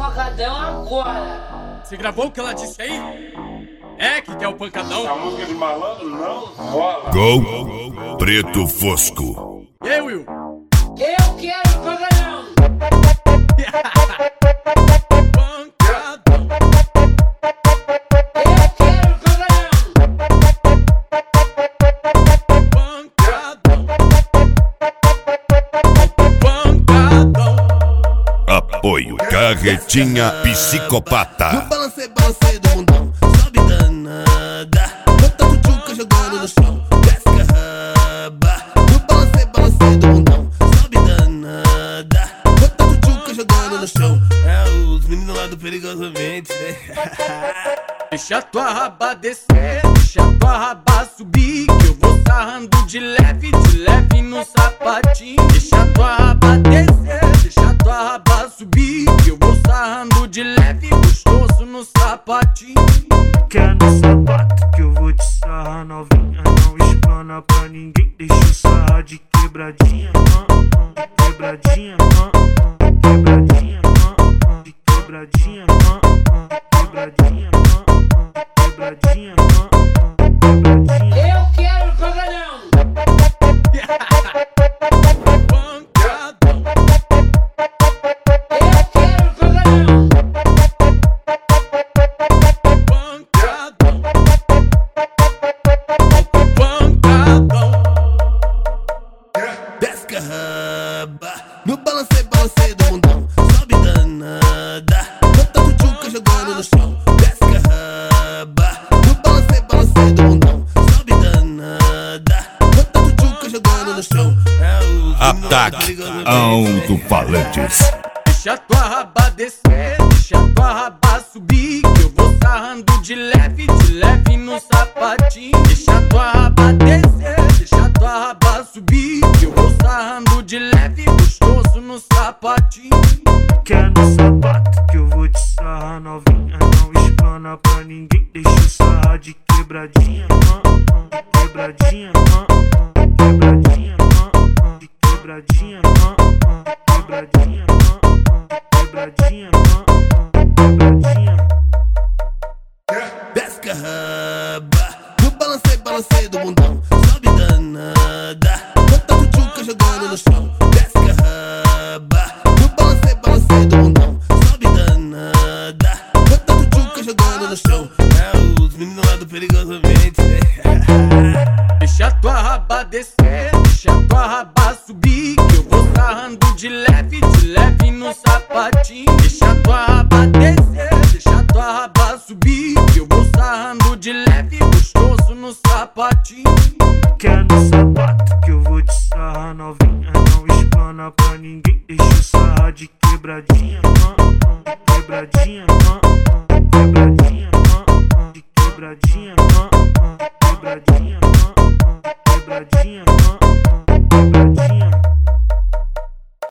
pancadão agora. Você gravou o que ela disse aí? É que quer o pancadão? A música de malandro não rola. Gol Preto Fosco. E aí, Will? Eu quero pancadão. Pancadão. Eu quero pancadão. Pancadão. Pancadão. Apoio Carretinha Psicopata. No balancei do mundão, sobe danada. Bota a tchutchuca jogando no chão, desce a raba. No balancei do mundão, sobe danada. Bota a tchutchuca jogando no chão. É os meninos lá do Perigosamente, né? Deixa tua raba descer, deixa tua raba subir, que eu vou sarrando de leve no sapatinho. Deixa tua raba descer, deixa tua raba subir, que eu vou sarrando de leve, gostoso no sapatinho. Quer no sapato que eu vou te sarrar novinha. Não explana pra ninguém, deixa eu sarrar de quebradinha, de quebradinha, de quebradinha, de quebradinha, de quebradinha, quebradinha, quebradinha. Eu quero pancadão. Pancadão. Eu quero pancadão. Pancadão. Pancadão. Desce a raba. No balancei do mundão, sobe danada. Bota a tchutchuca jogando no chão, desce a raba. No balancei do mundão, sobe danada. Bota a tchutchuca jogando no chão. É os Ataque Alto-Falantes. Deixa tua raba descer, deixa tua raba subir, que eu vou sarrando de leve no sapatinho. Deixa tua raba descer, deixa tua raba subir, que eu vou sarrando de leve, gostoso no sapatinho. Quer no sapato que eu vou te sarrar novinha. Não explana pra ninguém, deixa eu sarrar de quebradinha, de quebradinha, de quebradinha, de quebradinha, quebradinha, quebradinha, quebradinha. desce a raba. No balancei do mundão, sobe danada. Bota a tchutchuca jogando no chão, desce a raba. No balancei do mundão, sobe danada. Bota a tchutchuca jogando no chão. É os meninos lá do Perigosamente, né? Deixa tua raba descer, deixa tua raba subir, que eu vou sarrando de leve no sapatinho. Deixa tua raba descer, deixa tua raba subir, que eu vou sarrando de leve, gostoso no sapatinho. Quer no sapato que eu vou te sarrar novinha. Não explana pra ninguém, deixa eu sarrar de quebradinha, de quebradinha, de quebradinha, de quebradinha, quebradinha, quebradinha, quebradinha.